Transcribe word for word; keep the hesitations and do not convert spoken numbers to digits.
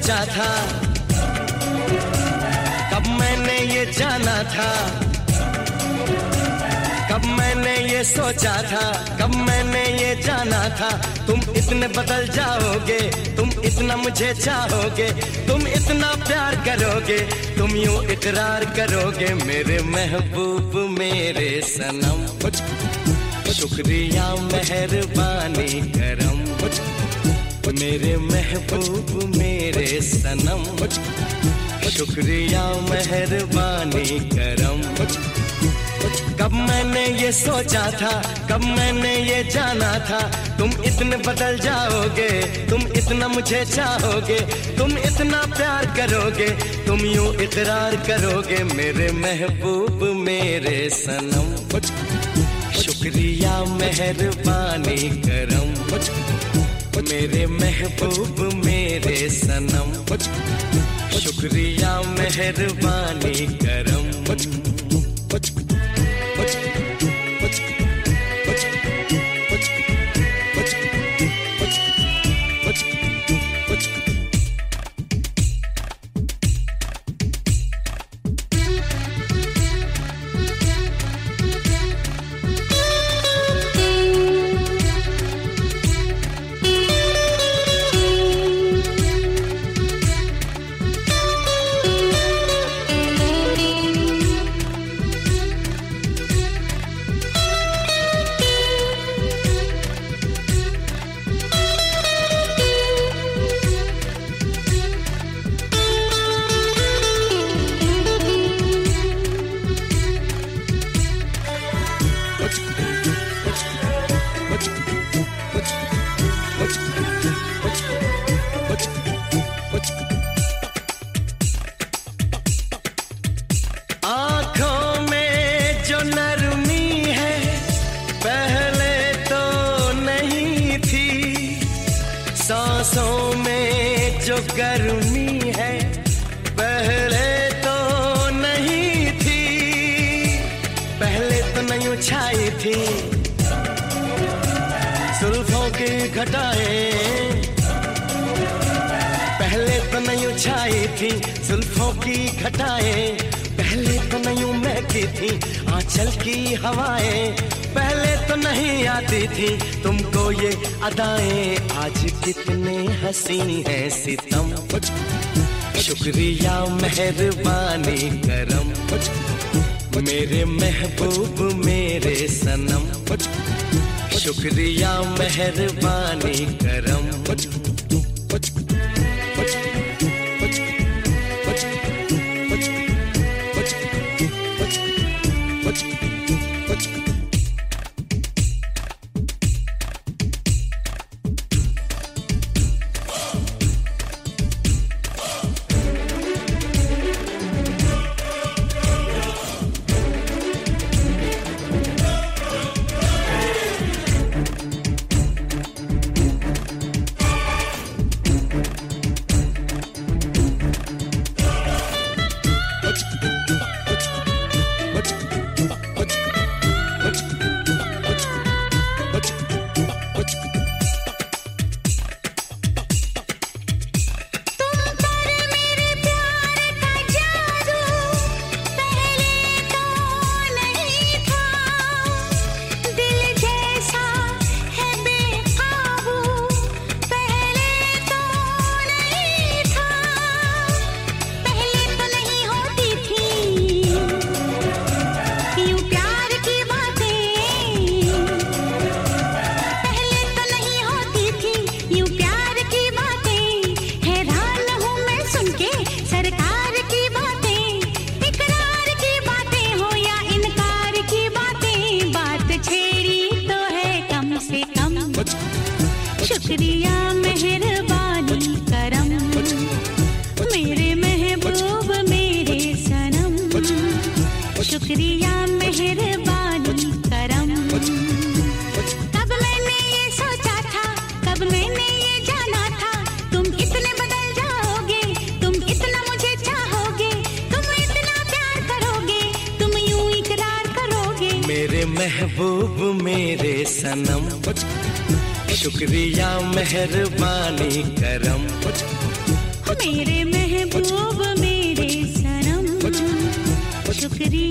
सोचा था, कब मैंने ये जाना था, कब मैंने ये सोचा था, कब मैंने ये जाना था, तुम इतने बदल जाओगे, तुम इतना मुझे चाहोगे, तुम इतना प्यार करोगे, तुम यूं इकरार करोगे मेरे महबूब मेरे सनम। शुक्रिया मेहरबानी करम मेरे महबूब मेरे सनम। शुक्रिया मेहरबानी करम। कब मैंने ये सोचा था, कब मैंने ये जाना था, तुम इतने बदल जाओगे, तुम इतना मुझे चाहोगे, तुम इतना प्यार करोगे, तुम यूं इकरार करोगे मेरे महबूब मेरे सनम। शुक्रिया मेहरबानी करम मेरे महबूब मेरे सनम। शुक्रिया मेहरबानी करम। आँखों में जो नरमी है पहले तो नहीं थी, सांसों में जो गर्मी है पहले तो नहीं थी, पहले तो नहीं छाई थी जुल्फों की घटाएं, पहले तो नहीं छाई थी जुल्फों की घटाएं, पहले तो नहीं महकी थी आंचल की हवाएं, पहले तो नहीं आती थी तुमको ये अदाएं, आज कितने हंसी हैं सितम। शुक्रिया मेहरबानी करम मेरे महबूब मेरे सनम। शुक्रिया मेहरबानी करम। शुक्रिया मेहरबानी करम मेरे महबूब मेरे सनम। शुक्रिया मेहरबानी करम। कब मैंने ये सोचा था, कब मैंने ये जाना था, तुम इतने बदल जाओगे, तुम इतना मुझे चाहोगे, तुम इतना प्यार करोगे, तुम यूं इकरार करोगे मेरे महबूब मेरे सनम। शुक्रिया मेहरबानी करम मेरे महबूब मेरे सनम, शुक्रिया